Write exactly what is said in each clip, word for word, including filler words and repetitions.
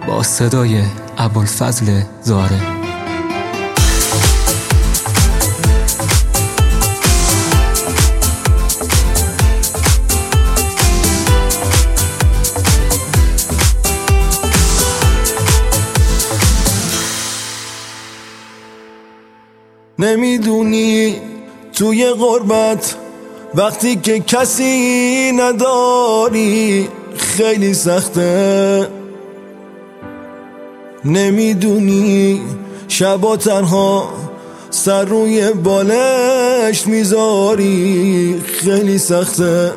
با صدای ابوالفضل زاره. نمیدونی توی غربت وقتی که کسی نداری خیلی سخته. نمیدونی شبا تنها سر روی بالشت میذاری خیلی سخته.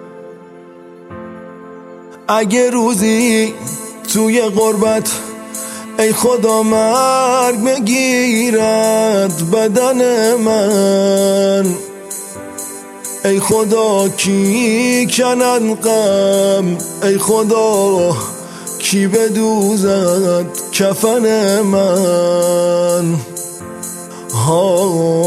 اگه روزی توی غربت ای خدا مرگ بگیرد بدن من، ای خدا کی کنن غم، ای خدا کی بدوزد کفن من. ها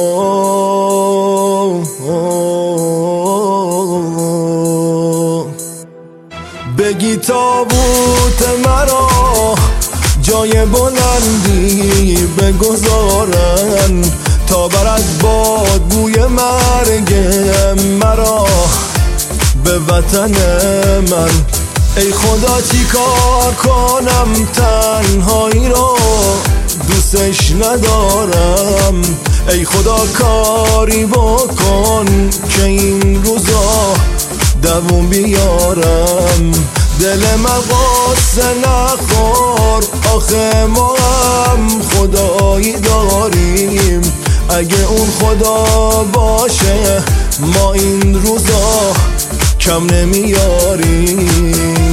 بگی تابوت مرا جای بلندی بگذارن تا برد باد بوی مرگ مرا به وطن من. ای خدا چی کار کنم تنهایی رو دوستش ندارم، ای خدا کاری بکن که این روزا دووم بیارم. دل من قصه نخور آخه ما هم خدایی داریم، اگه اون خدا باشه ما این روزا کم نمیاریم.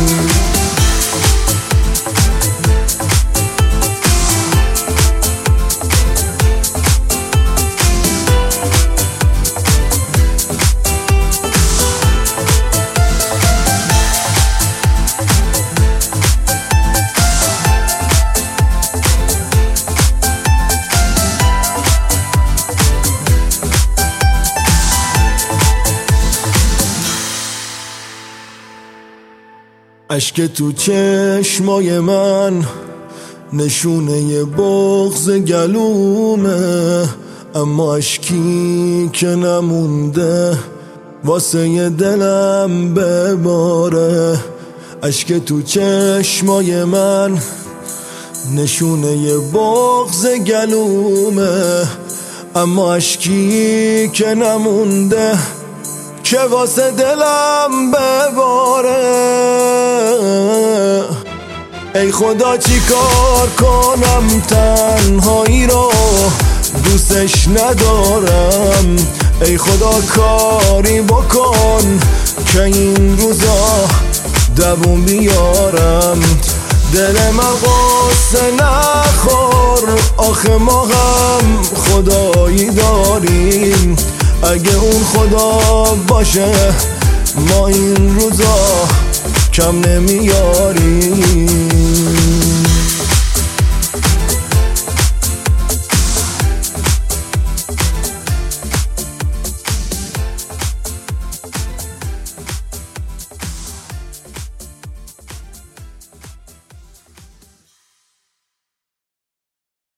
اشک تو چشمای من نشونه بغض گلومه، اما اشکی که نمونده واسه دلم بباره. اشک تو چشمای من نشونه بغض گلومه، اما اشکی که نمونده که واسه دلم بباره. ای خدا چی کار کنم تنهایی رو دوستش ندارم، ای خدا کاری بکن که این روزا دووم بیارم. دل من قصه نخور آخه ما هم خدایی داریم، اگه اون خدا باشه ما این روزا کم نمیاریم.